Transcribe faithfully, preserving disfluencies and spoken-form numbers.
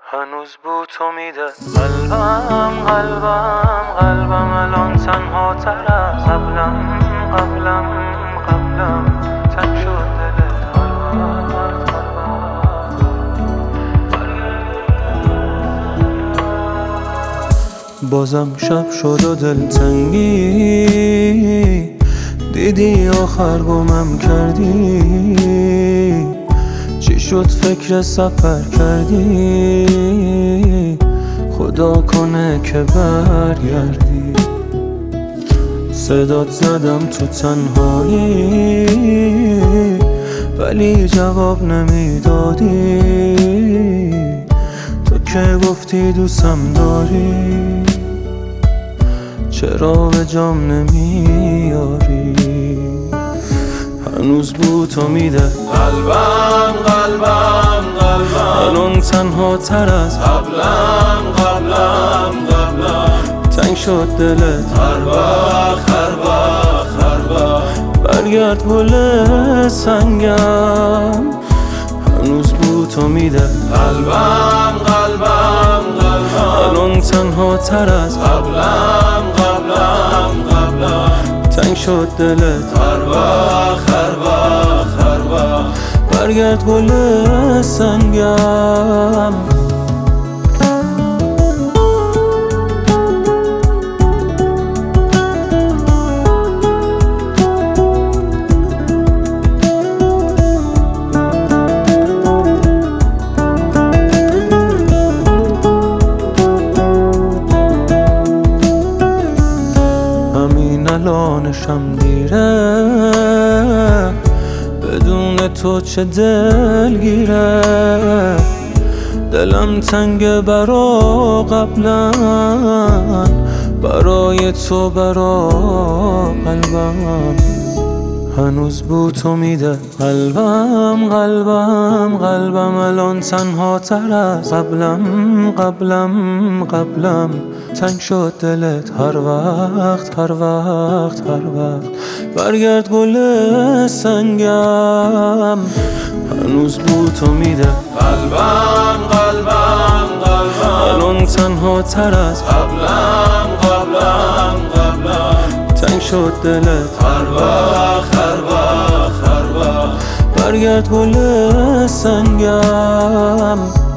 هنوز بو تو میده قلبم قلبم قلبم الان تنها تر از قبلم قبلم قبلم تنگ شد دلت هر وقت هر وقت بازم شب شد و دلتنگی دیدی آخر گمم کردی چی شد فکر سفر کردی خدا کنه که برگردی صدات زدم تو تنهایی ولی جواب نمیدادی تو که گفتی دوستم داری چرا به جام نمیاری هنوز بو تو میده قلبم قلبم قلبم الان تنها تر از قبلم قبلم قبلم تنگ شد دلت هر وقت هر وقت هر وقت برگرد گل سنگم هنوز بو تو میده قلبم قلبم قلبم الان تنها تر از قبلم قبلم قبلم تنگ شد دلت هر وقت هر وقت هر وقت برگرد گل سنگم الانشم دیره بدون تو چه دلگیره دلم تنگ برا قبلا برای تو برا قلبم هنوز بو تو میده قلبم قلبم قلبم الان تنها تر از قبلم قبلم قبلم تنگ شد دلت هر وقت هر وقت هر وقت برگرد گل سنگم هنوز بو تو میده قلبم قلبم قلبم الان تنها تر از قبلم قبلم قبلم تنگ شد دلت هر وقت هر وقت هر وقت برگرد گل سنگم